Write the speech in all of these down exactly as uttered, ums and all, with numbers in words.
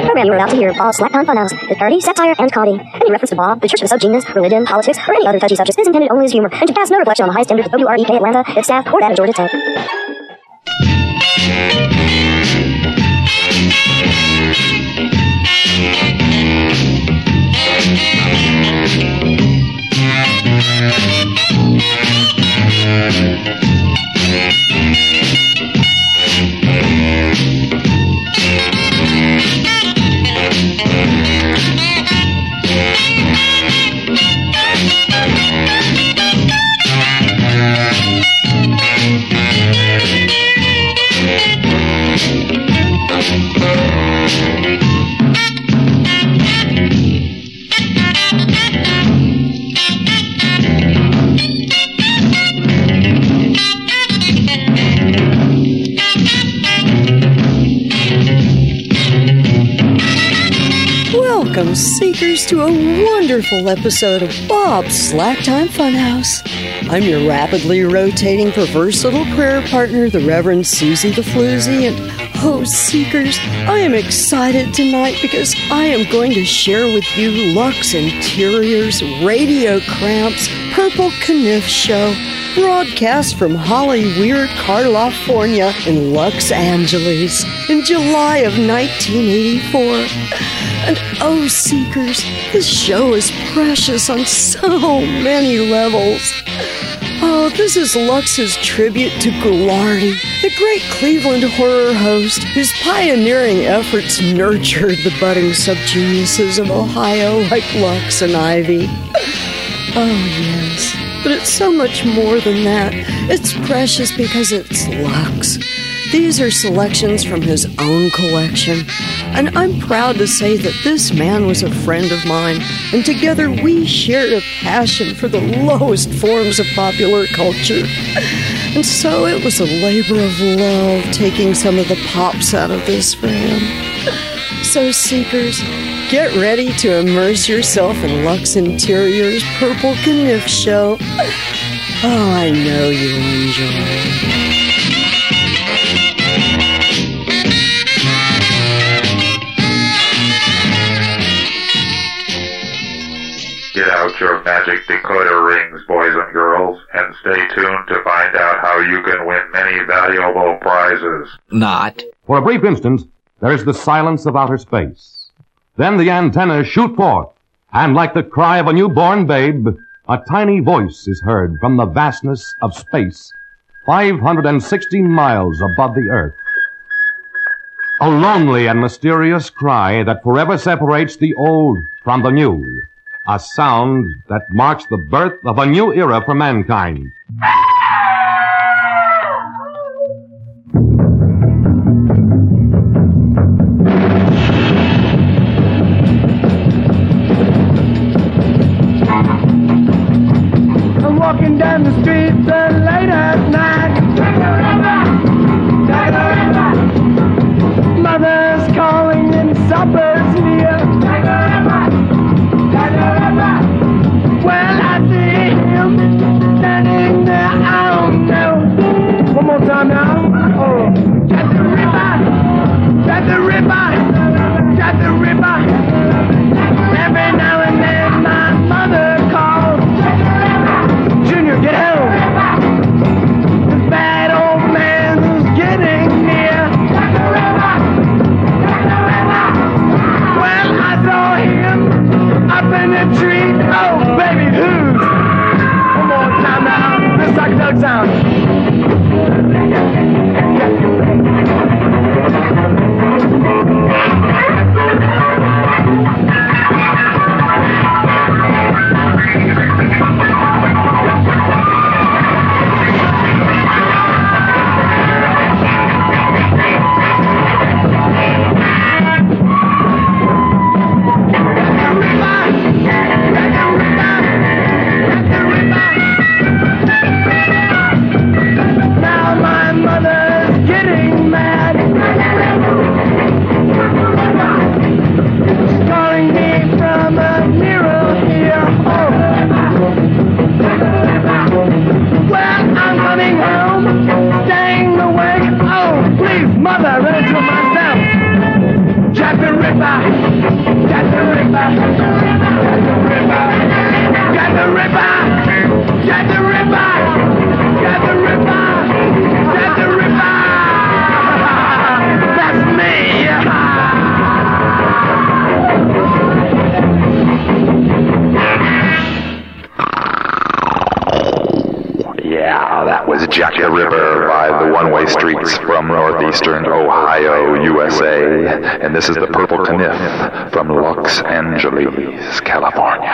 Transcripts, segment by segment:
program you are about to hear, Bob's Slack Time Funhouse, is parody, satire, and comedy. Any reference to Bob, the Church of the Sub-Genius, religion, politics, or any other touchy subject is intended only as humor, and to cast no reflection on the high standards of W R E K Atlanta, its staff, or that of Georgia Tech. Welcome, seekers, to a wonderful episode of Bob's Slack Time Funhouse. I'm your rapidly rotating perverse little prayer partner, the Reverend Susie the Floozy, and oh, seekers, I am excited tonight because I am going to share with you Lux Interior's Radio Cramps Purple Kniff Show, broadcast from Hollyweird, California in Los Angeles in July of nineteen eighty-four. And oh, seekers, this show is precious on so many levels. Oh, this is Lux's tribute to Ghoulardi, the great Cleveland horror host whose pioneering efforts nurtured the budding sub-geniuses of Ohio like Lux and Ivy. Oh, yes, but it's so much more than that. It's precious because it's Lux. These are selections from his own collection, and I'm proud to say that this man was a friend of mine, and together we shared a passion for the lowest forms of popular culture. And so it was a labor of love taking some of the pops out of this for him. So, seekers, get ready to immerse yourself in Lux Interior's Purple Kniff Show. Oh, I know you'll enjoy. Get out your magic decoder rings, boys and girls, and stay tuned to find out how you can win many valuable prizes. Not. For a brief instant, there is the silence of outer space. Then the antennas shoot forth, and like the cry of a newborn babe, a tiny voice is heard from the vastness of space, five hundred sixty miles above the earth. A lonely and mysterious cry that forever separates the old from the new. A sound that marks the birth of a new era for mankind. I'm walking down the street so late at night. Mother's calling and supper's near. Well, I see him standing there, I don't know. One more time now. Oh, got the ribeye, got the ribeye, got the ribeye. Every now and then my mother calls. Junior, get home. Jack the Ripper by the One-Way Streets from northeastern Ohio, U S A. And this is the Purple Kniff from Los Angeles, California.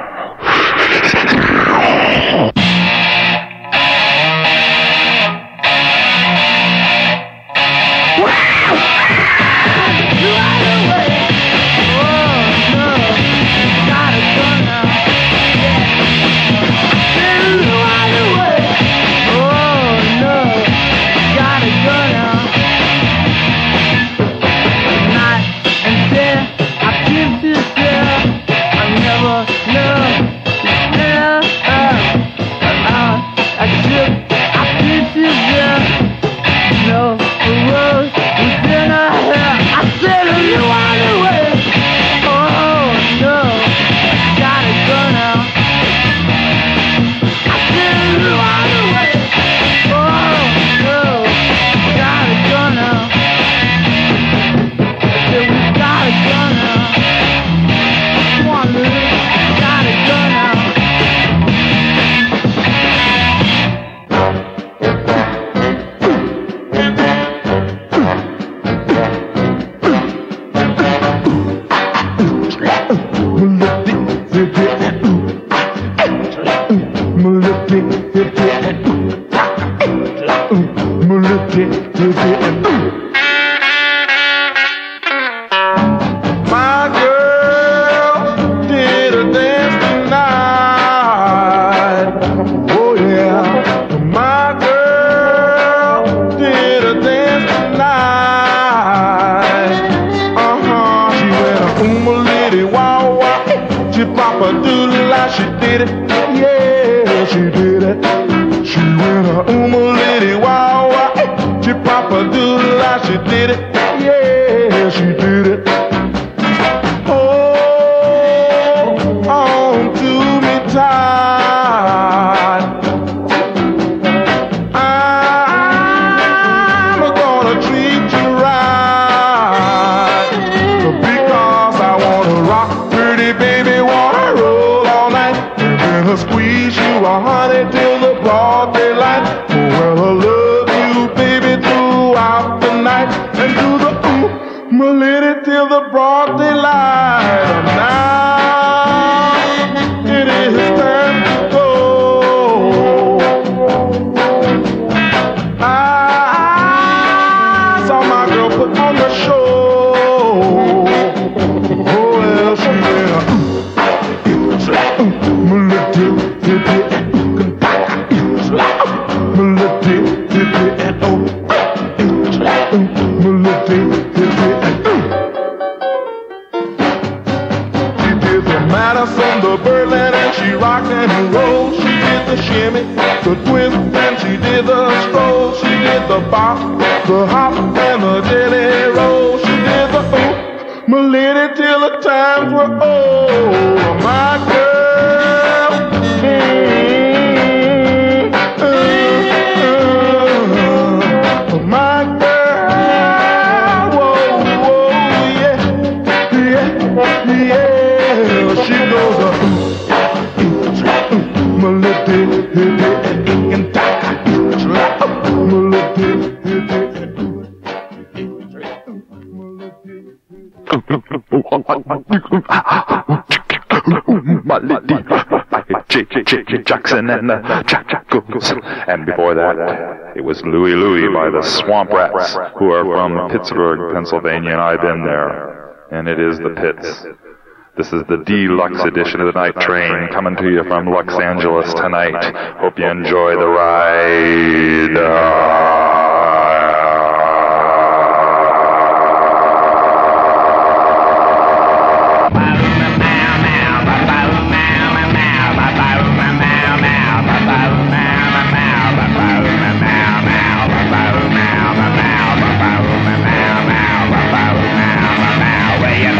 Jackson and the Jack Jack Goes. And before that, it was Louie Louie by the Swamp Rats, who are from Pittsburgh, Pennsylvania, and I've been there. And it is the Pits. This is the deluxe edition of the Night Train coming to you from Los Angeles tonight. Hope you enjoy the ride. Where you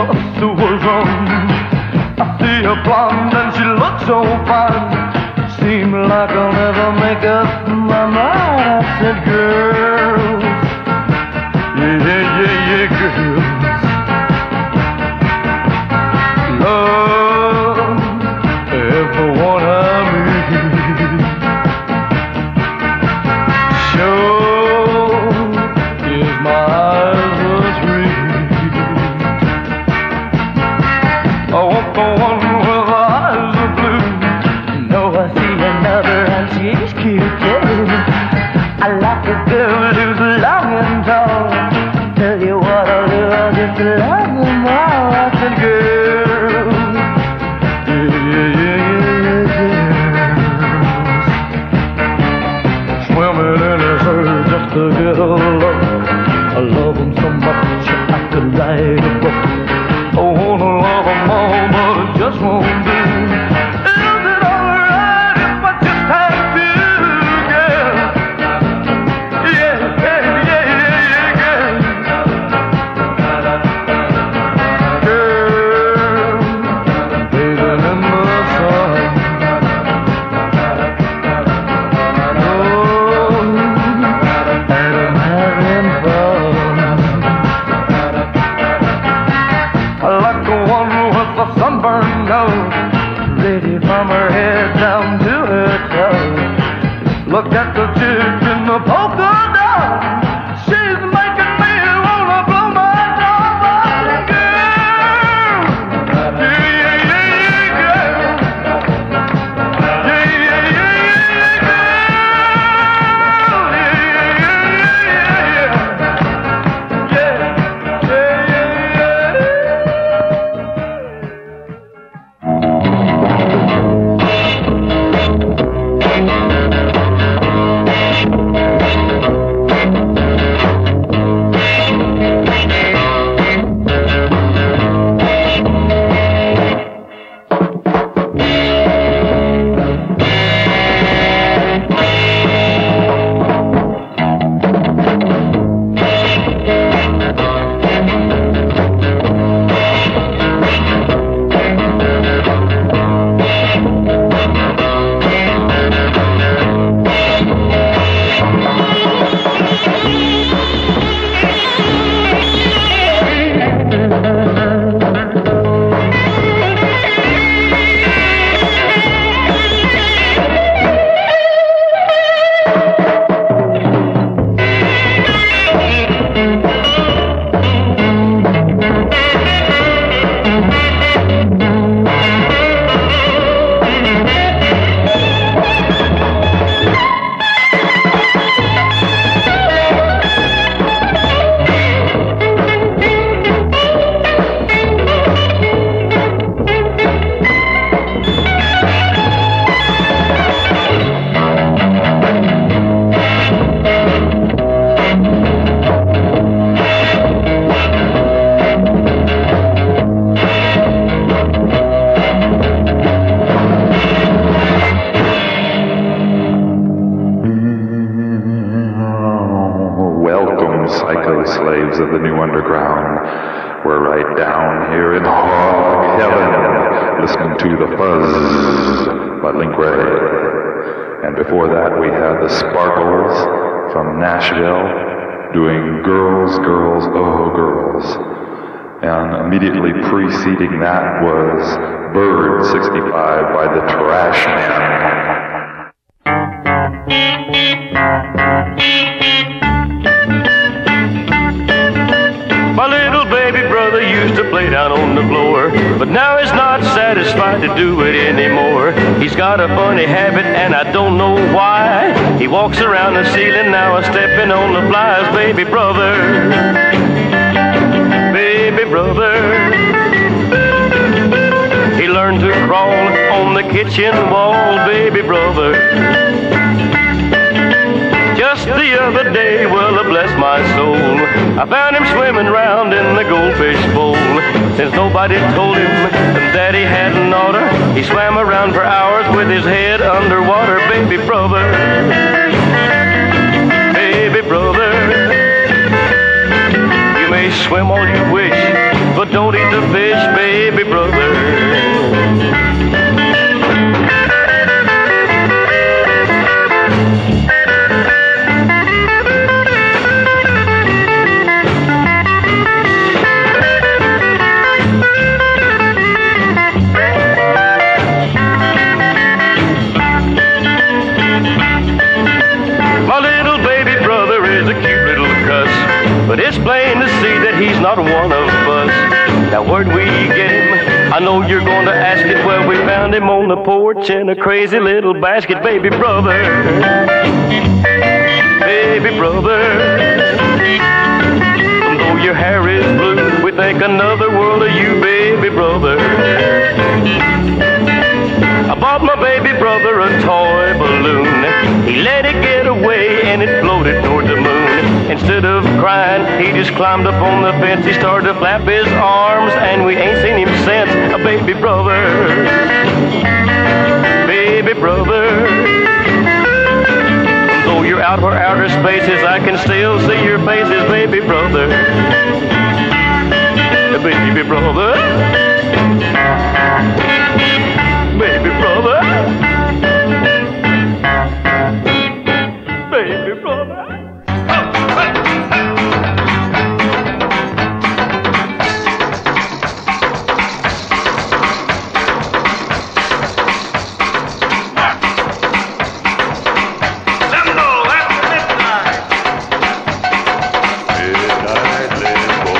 bust was on. I see her blonde and she looks so fine. Seemed like I'll never make up my mind. I said, girls, yeah, yeah, yeah, yeah, girls. Love everyone I meet. Sure is my eyes was read. I want the one with the eyes of blue. No, I see another and she's cute too. I like a girl who's long and tall. Tell you what I'll do, I'll just love them all. I said, girl, yeah, yeah, yeah, yeah, yeah. Swimming in his hair just to get a love. I love them so much I could light a book. I wanna love them all, but it just won't do. Is it alright if I just have to, girl? Yeah, yeah, yeah, yeah, yeah, girl. Bathing in the sun. Oh, and I'm having fun. I like the one with the sunburned nose, lady from her head down to her toes. Look at the chick in the polka dot. She's making me wanna blow my top off. Girl, yeah, yeah, yeah, yeah, girl. Yeah, yeah, yeah, yeah, yeah, girl. Yeah, yeah, yeah, yeah, yeah. Yeah, yeah, yeah, psycho slaves of the new underground. We're right down here in hog heaven, listening to The Fuzz by Link Ray. And before that, we had the Sparkles from Nashville doing Girls, Girls, Oh Girls. And immediately preceding that was Bird sixty-five by the Trash Man. My little baby brother used to play down on the floor, but now he's not satisfied to do it anymore. He's got a funny habit and I don't know why. He walks around the ceiling now, a stepping on the flies. Baby brother, baby brother. He learned to crawl on the kitchen wall, baby brother. Just the other day, well, bless my soul, I found him swimming round in the goldfish bowl. Since nobody told him that he hadn't oughter, he swam around for hours with his head underwater. Baby brother, baby brother, you may swim all you wish, but don't eat the fish, baby brother. But it's plain to see that he's not one of us. Now where'd we get him? I know you're going to ask it. Well, we found him on the porch in a crazy little basket. Baby brother, baby brother, though your hair is blue, we think another world of you, baby brother. I bought my baby brother a toy balloon. He let it get away and it floated toward the moon. Instead of crying, he just climbed up on the fence. He started to flap his arms, and we ain't seen him since. A baby brother, baby brother. Though you're out for outer spaces, I can still see your faces, baby brother. Baby brother, baby brother, baby brother. Midnight limbo.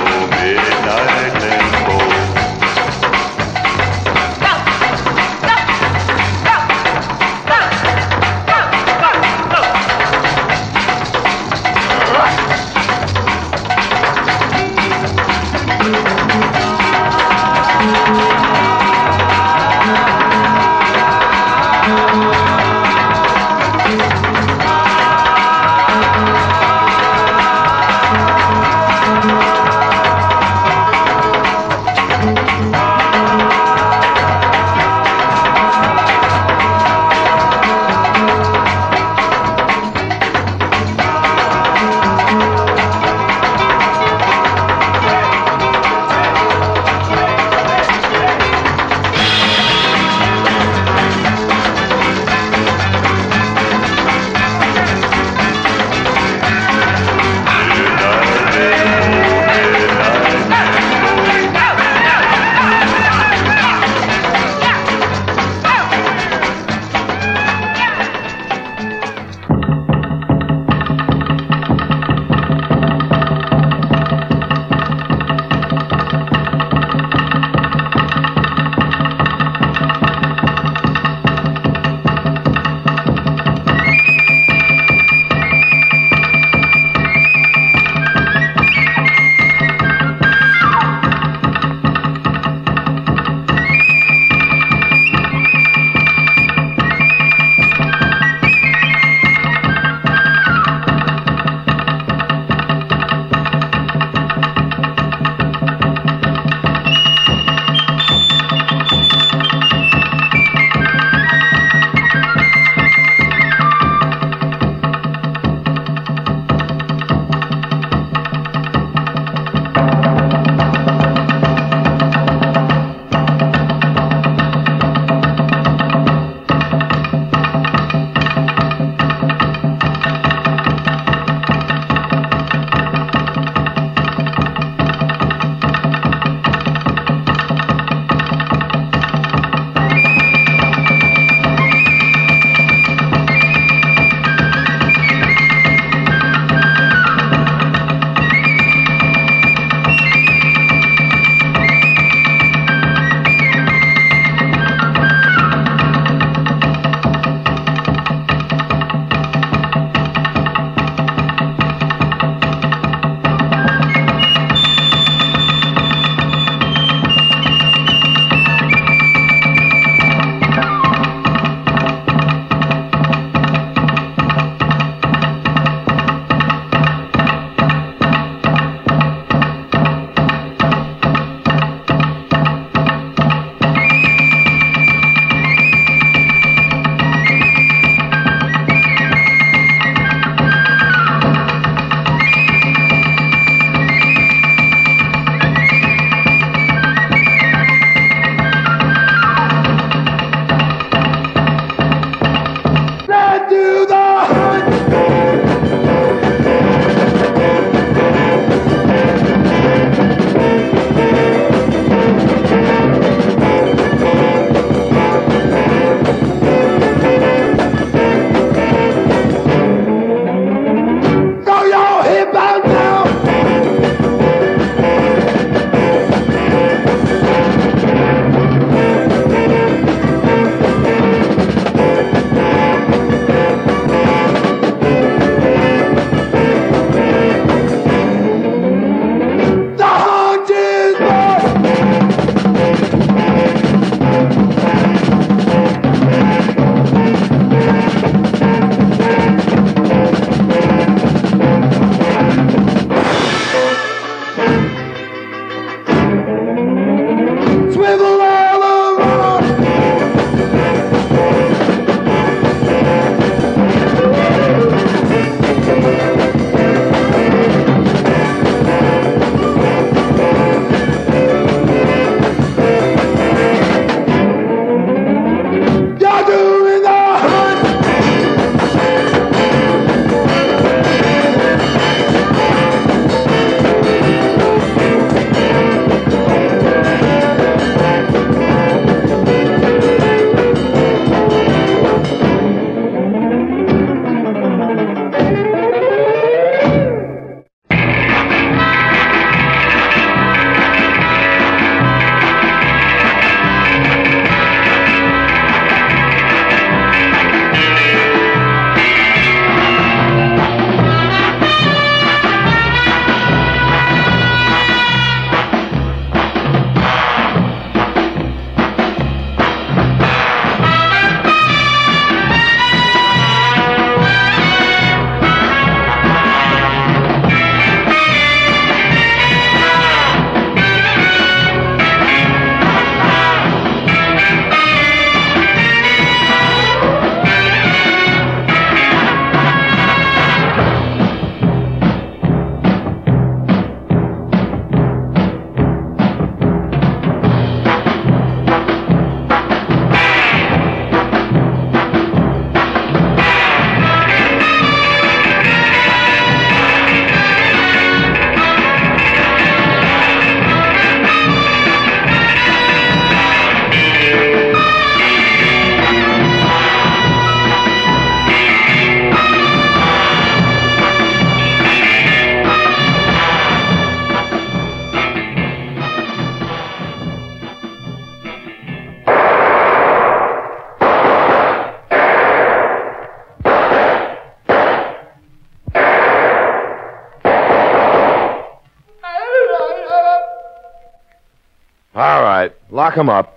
All right, lock him up.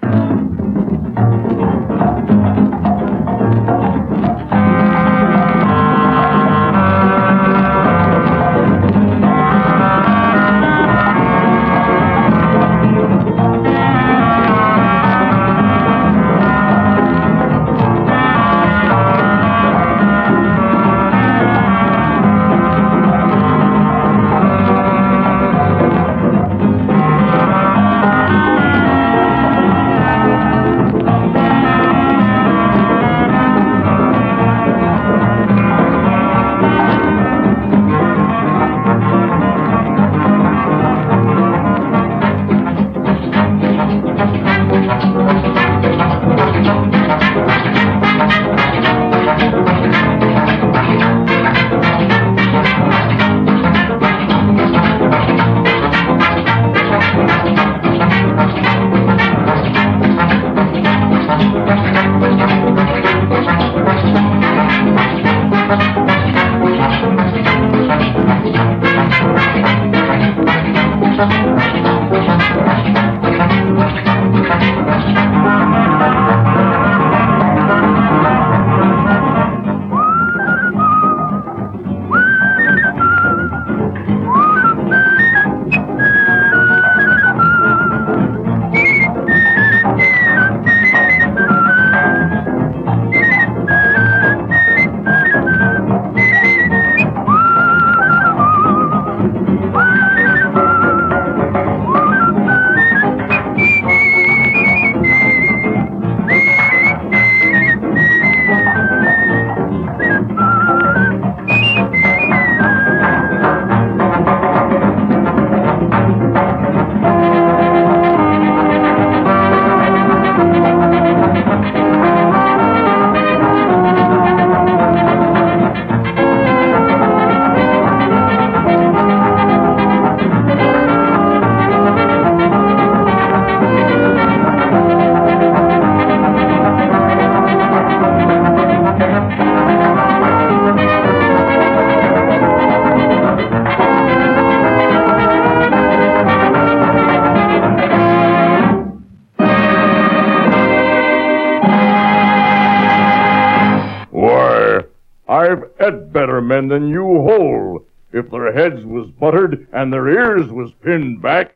I've ed better men than you whole, if their heads was buttered and their ears was pinned back.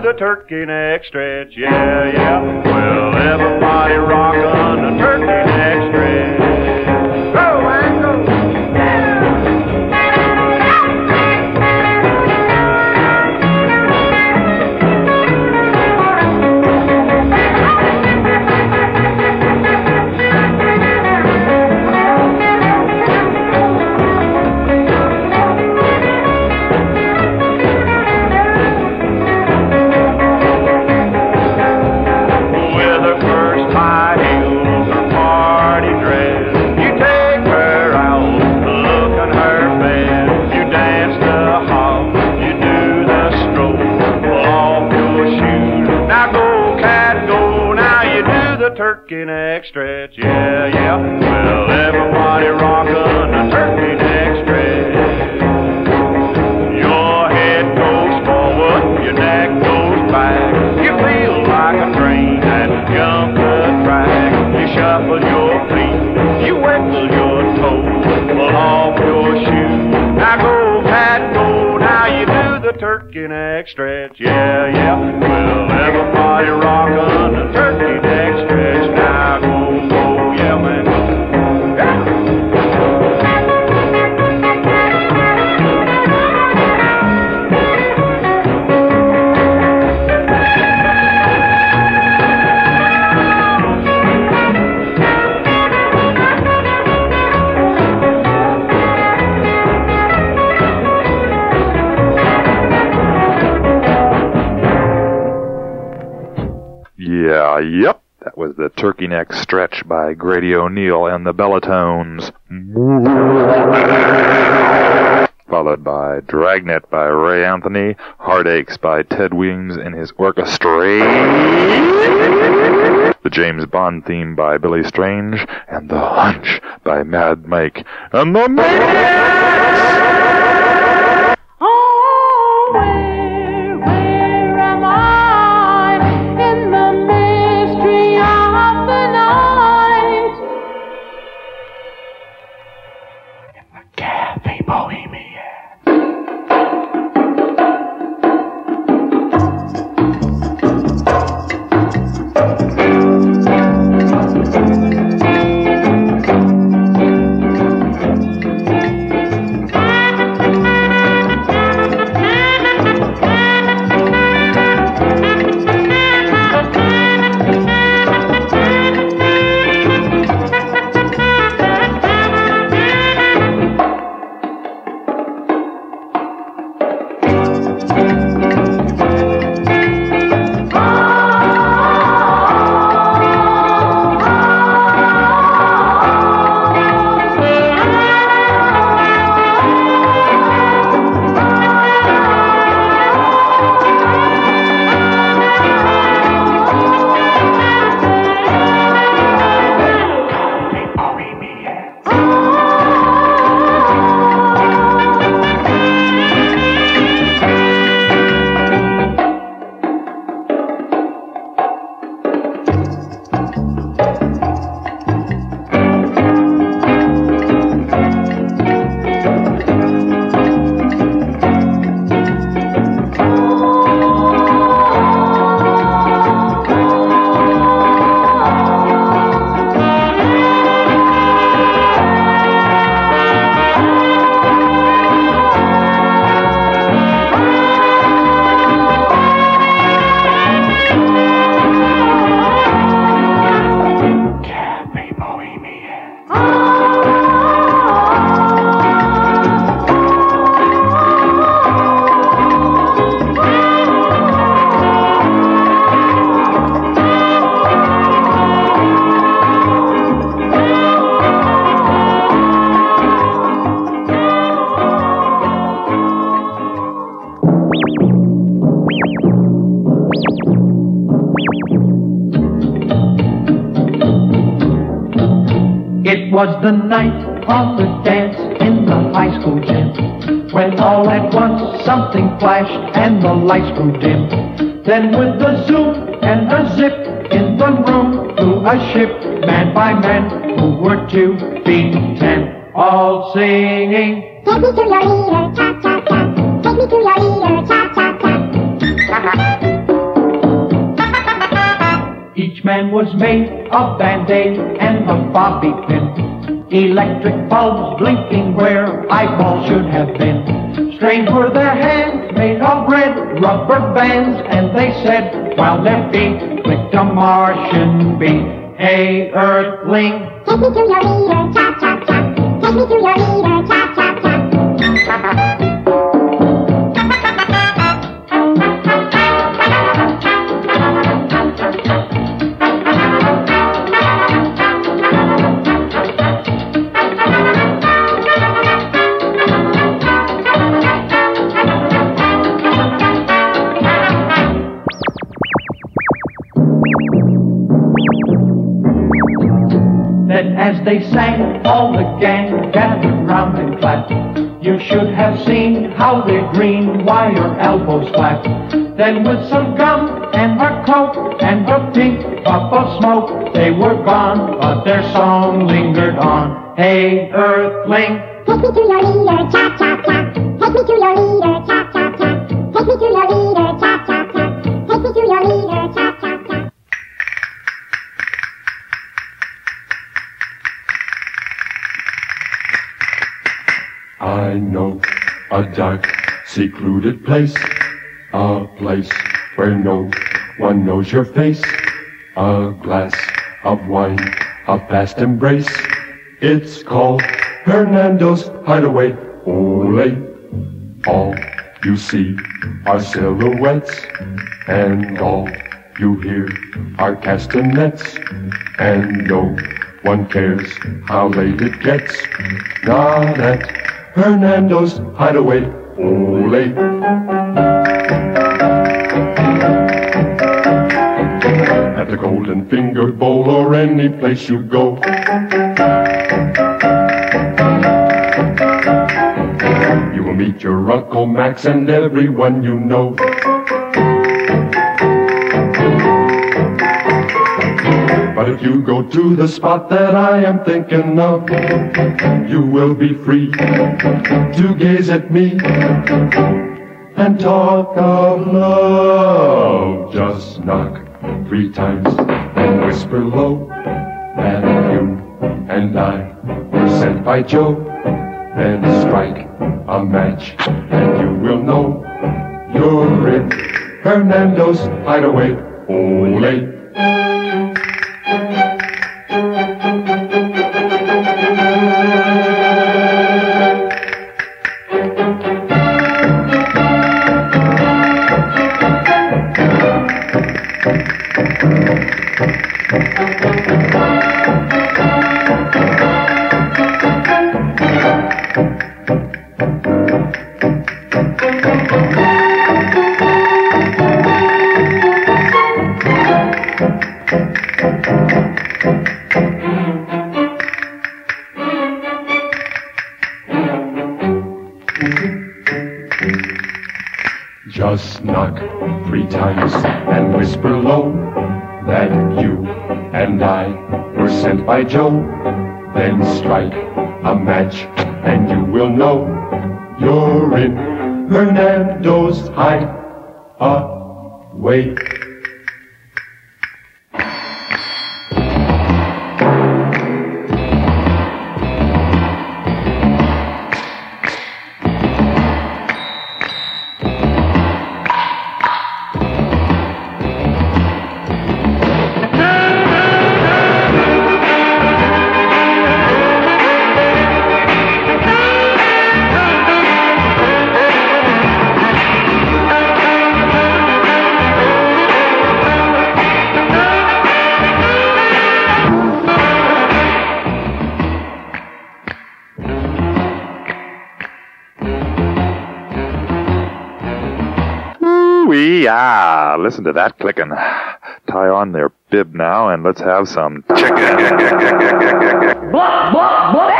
the turkey neck stretch. Yeah, yeah. Well, everybody rockin' the turkey neck stretch. Go and go. Turkey neck stretch, yeah, yeah. Well, everybody rockin' the turkey neck stretch. Your head goes forward, your neck goes back. You feel like a train that jumped the track. You shuffle your feet, you wiggle your toes, pull off your shoes. Now go, cat, go. Now you do the turkey neck stretch, yeah, yeah. Well, everybody rockin' the turkey neck stretch. Now go, go, yeah, man. Yeah, yep. That was the Turkey Neck Stretch by Grady O'Neal and the Bellatones. Followed by Dragnet by Ray Anthony, Heartaches by Ted Weems and his orchestra, the James Bond theme by Billy Strange, and The Hunch by Mad Mike. And the Mix! Oh, where, where am I in the mystery of the night? In the Cafe Bohemian. It was the night of the dance in the high school gym, when all at once something flashed and the lights grew dim. Then with a zoom and a zip in the room flew a ship, man by man, who were two feet ten, all singing, take me to your leader, cha cha cha, take me to your leader, cha cha cha. man was made of Band-Aid and a bobby pin. Electric bulbs blinking where eyeballs should have been. Strange were their hands made of red rubber bands, and they said, while their feet clicked a Martian beat, "Hey, Earthling, take me to your leader, chop, chop, chop. Take me to your leader, chop, chop, chop." Then as they sang, all the gang gathered round and clapped. You should have seen how their green wire elbows flapped. Then with some gum and a coke and a pink puff of smoke, they were gone, but their song lingered on. Hey, Earthling, take me to your leader, chop, chop, chop. Take me to your leader, chop, chop, chop. Take me to your leader, chop, chop, chop. Take me to your leader, chop, chop, chop. I know a dark, secluded place, a place where no one knows your face. A glass of wine, a fast embrace. It's called Hernando's Hideaway. Ole, all you see are silhouettes, and all you hear are castanets, and no one cares how late it gets. Not at Hernando's Hideaway. Ole. At the Golden Finger Bowl or any place you go, you will meet your Uncle Max and everyone you know. But if you go to the spot that I am thinking of, you will be free to gaze at me and talk of love. Just knock three times and whisper low that you and I were sent by Joe. Then strike a match and you will know you're in Hernando's Hideaway. Ole. Just knock three times and whisper low that you and I were sent by Joe. Then strike a match and you will know you're in Hernando's Hideaway. Yeah, listen to that clicking. Tie on their bib now and let's have some chicken. Blah, blah, blah.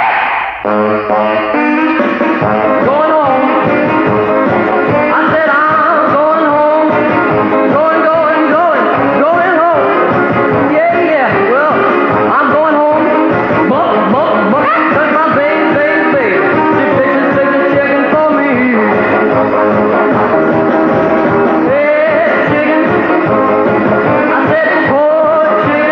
Going home. I said I'm going home. Going, going, going, going home. Yeah, yeah, well, I'm going home. Blah, blah, blah. Cause my baby, baby, baby, she fixes, fixes chicken for me. Chicken. I said, poor chicken.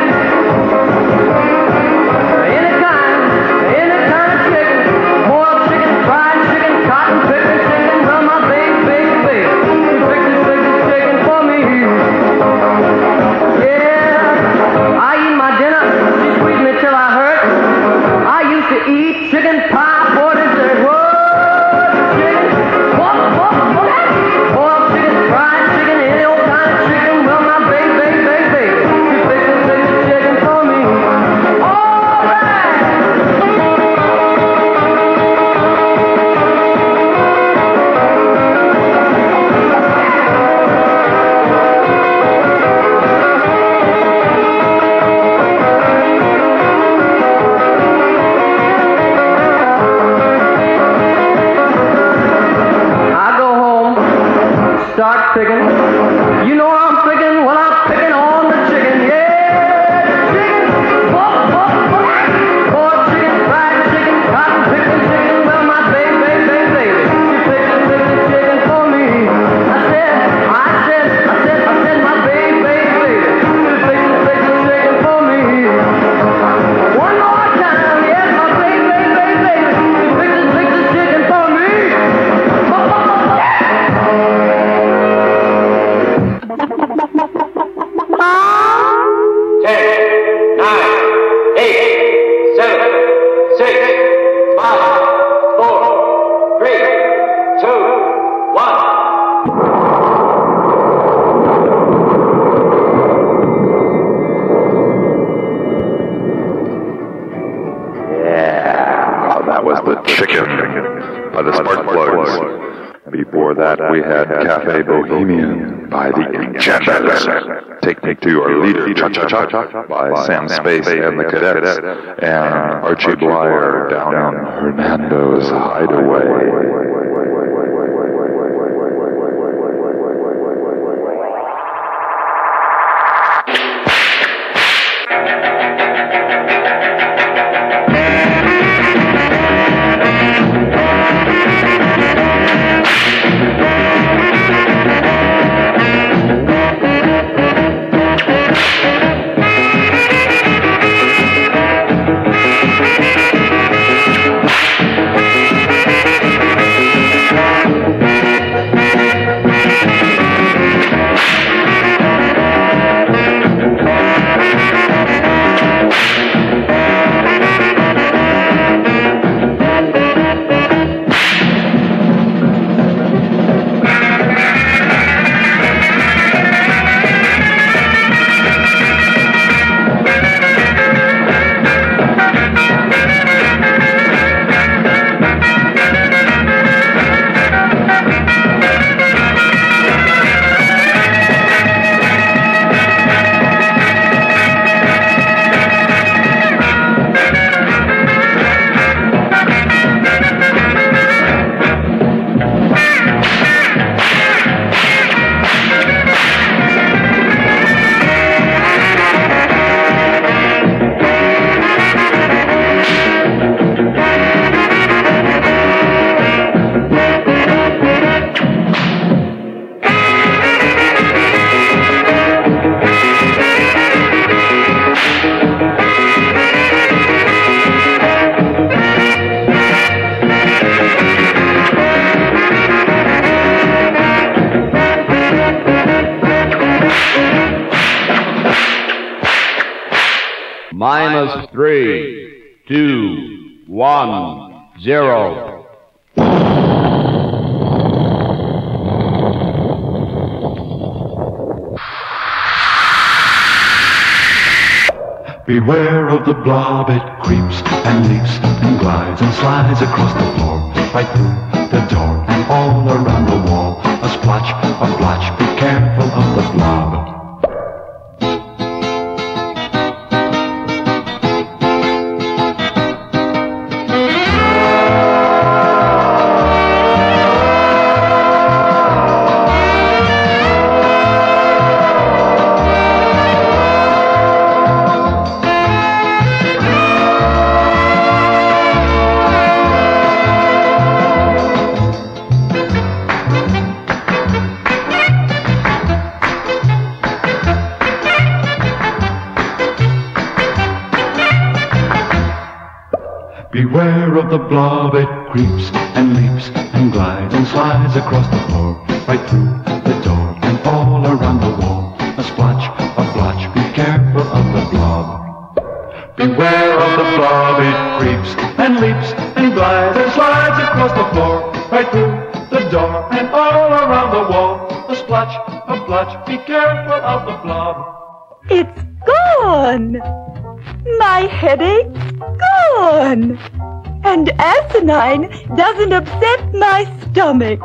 picking. You know I'm picking when I'm picking on the chicken. Yeah, chicken. Buck, buck, buck. Boiled chicken, fried chicken, cotton picking chicken. Well, my baby, baby, baby, baby, she picking, picking chicken for me. I said, I said, I said, I said, my baby, baby, baby, she picking, picking chicken for me. One more time, yes, my baby, baby, baby, baby, she picking, picking chicken for me. Buck, buck, buck, buck. Ten, nine, eight, seven, six, five, four, three, two, one. Yeah, that was the chicken by the Spark Plugs. Before that, we had Cafe Bohemian by the Engenders. Take Me to Your Leader, Cha-Cha-Cha, by Sam Space and the Cadets. And Archie Blyer, Down in Hernando's Hideaway. Minus three, two, one, zero. Beware of the blob, it creeps and leaps and glides and slides across the floor, right through the door and all around the wall. A splotch, a blotch, be careful of the blob. Beware of the blob, it creeps and leaps and glides and slides across the floor, right through the door and all around the wall. A splotch, a blotch, be careful of the blob. Beware of the blob, it creeps and leaps and glides and slides across the floor, right through the door and all around the wall. A splotch, a blotch, be careful of the blob. It's gone! My headache's gone! And asinine doesn't upset my stomach.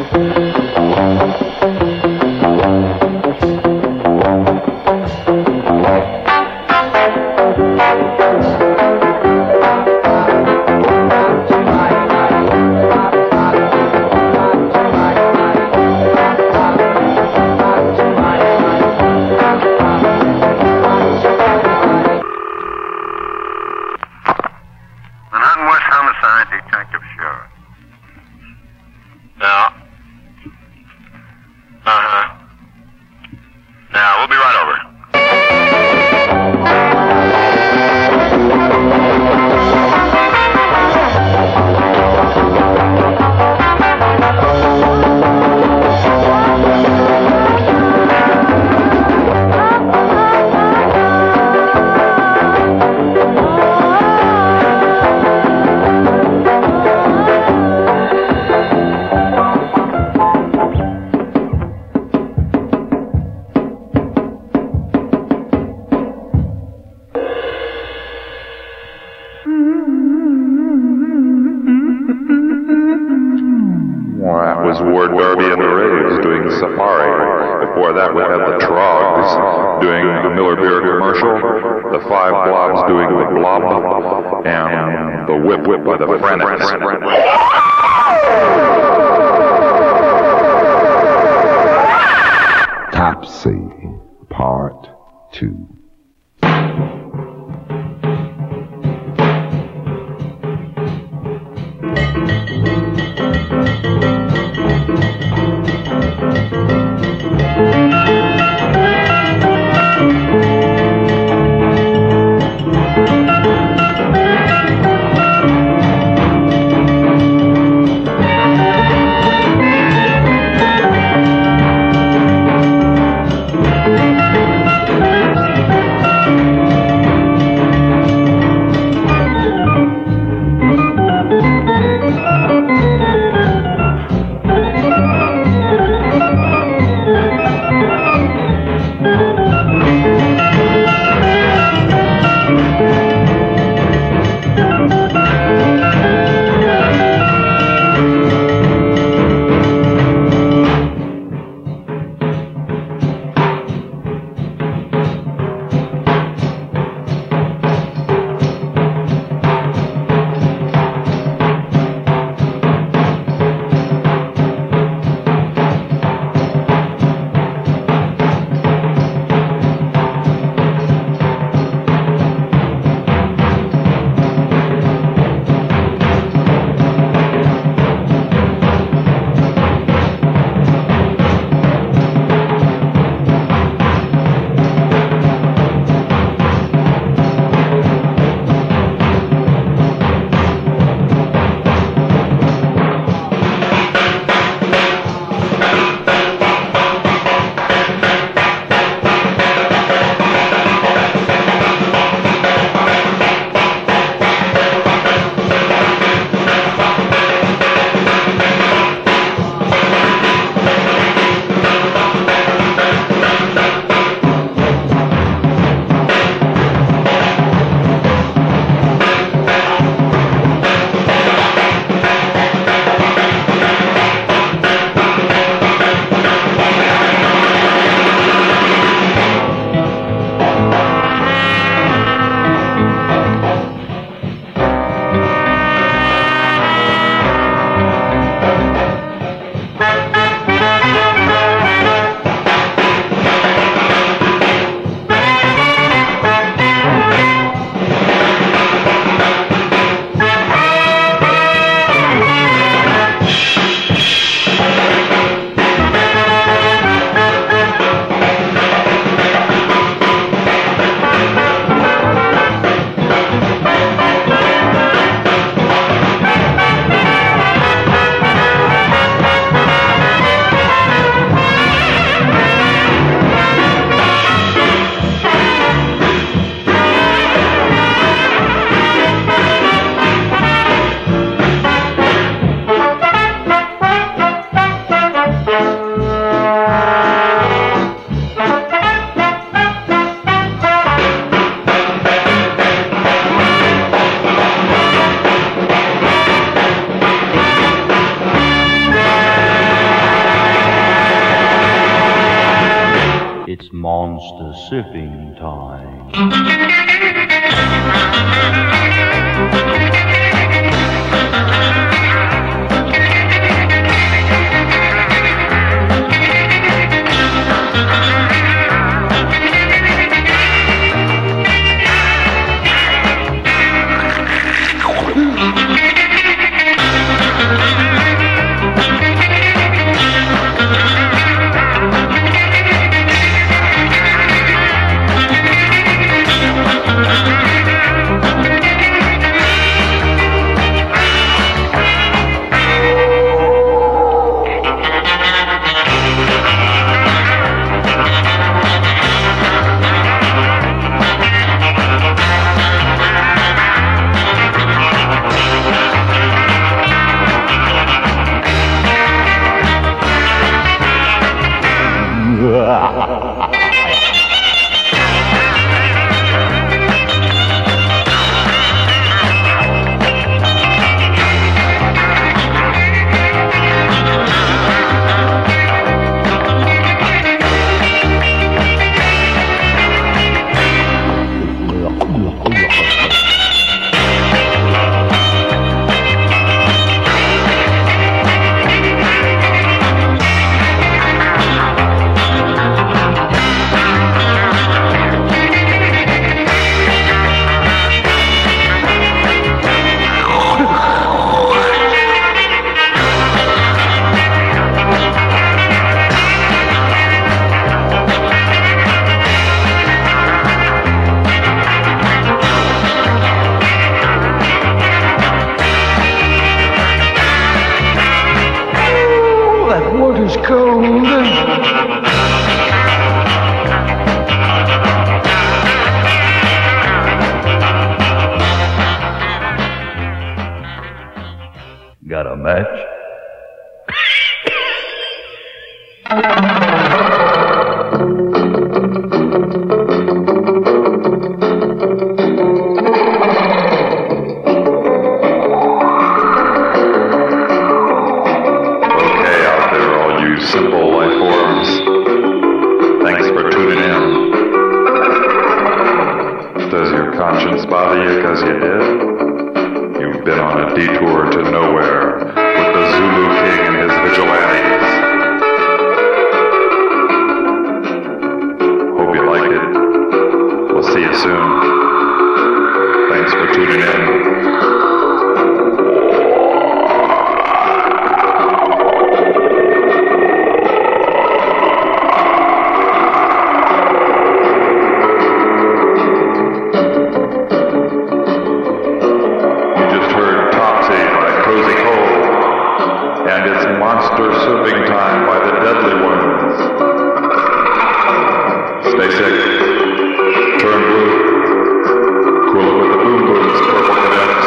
Topsy, Part two. monster sipping time. Got a match? Okay, out there, all you simple life forms. Thanks for tuning in. Does your conscience bother you because you did? You've been on a detour to nowhere with the Zulu King and his vigilantes. Hope you like it. We'll see you soon. Thanks for tuning in. Monster Serving Time by the Deadly Ones. Stay sick. Turn blue. Cool it with the boom booms, purple cadets.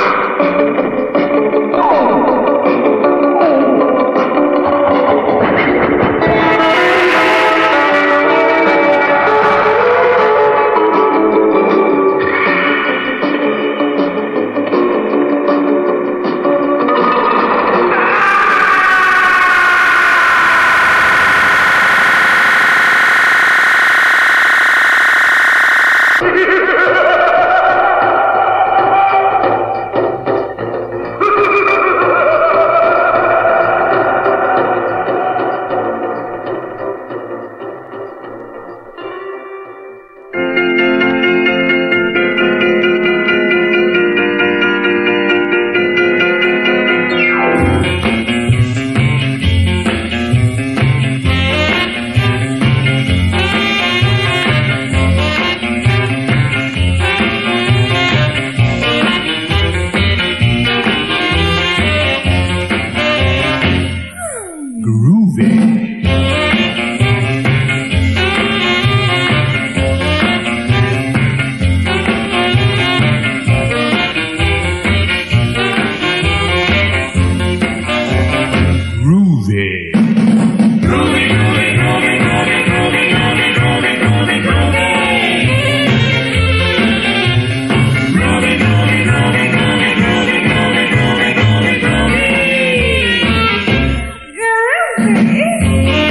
Groovy.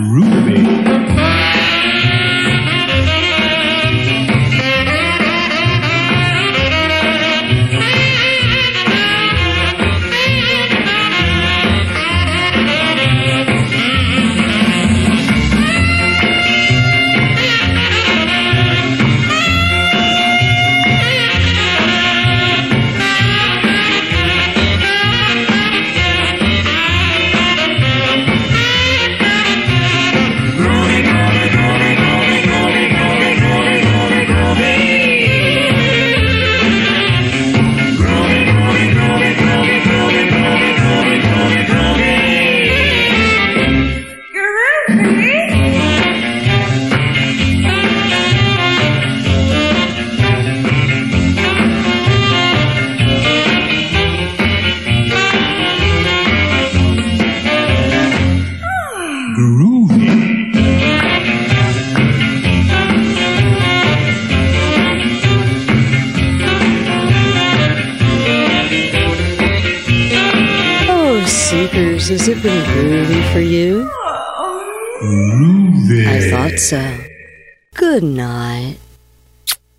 Seekers, has it been groovy for you? Groovy. I thought so. Good night.